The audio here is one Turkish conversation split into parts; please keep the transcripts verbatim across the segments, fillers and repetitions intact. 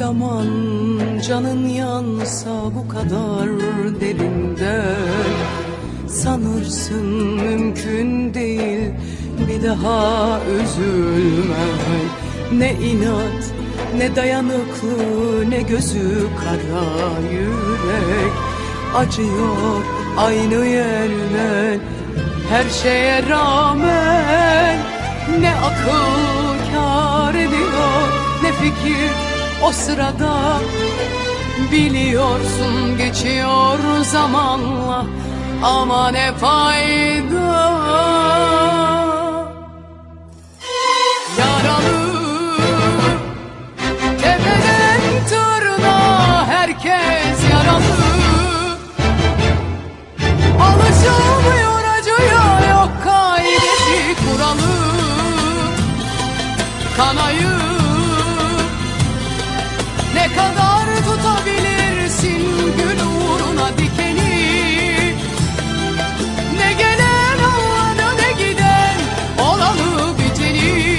zaman canın yansa bu kadar derinden, sanırsın mümkün değil bir daha üzülmen. Ne inat, ne dayanıklı, ne gözü kara yürek. Acıyor aynı yerden her şeye rağmen. Ne akıl kâr ediyor, ne fikir o sırada. Biliyorsun geçiyor zamanla, ama ne fayda. Yaralı tepeden tırnağa herkes yaralı. Alışılmıyor acıya, yok kaidesi kuralı. Kanayı ne kadar tutabilirsin gül uğruna dikeni? Ne gelen olanı, ne giden olanı biteni.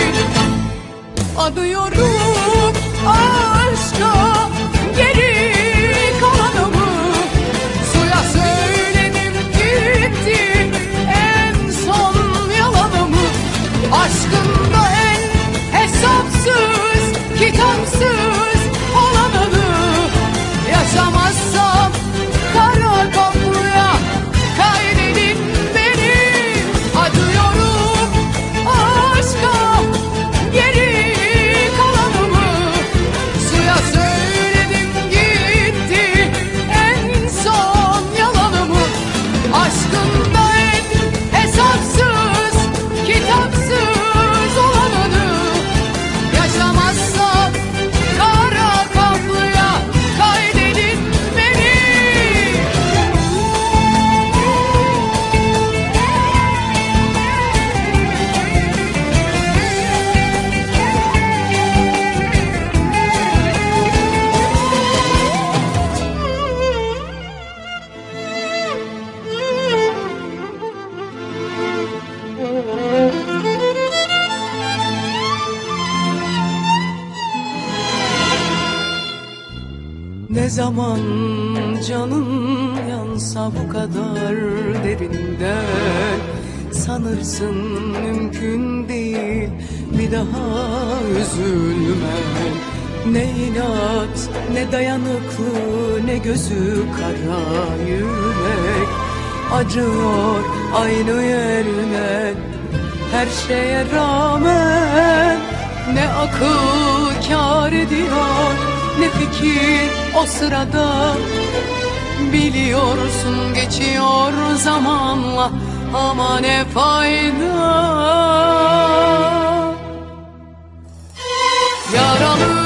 Adıyorum aşka geri kalanımı. Suya söyledim gitti en son yalanımı. Aşkında en hesapsız, kitapsız olanını. Yaşamazsam kara kapıya kaydedin beni. Acıyorum aşka geri kalanımı. Suya söyledim gitti en son yalanımı. Aşkında en hesapsız, kitapsız olanını. Yaşamazsam kara kapıya kaydedin beni. Ne zaman canın yansa bu kadar derinden, sanırsın mümkün değil bir daha üzülmen. Ne inat, ne dayanıklı, ne gözü kara yürek. Acıyor aynı yerden her şeye rağmen. Ne akıl kâr ediyor, ne fikir o sırada. Biliyorsun geçiyor zamanla, ama ne fayda. Yaralı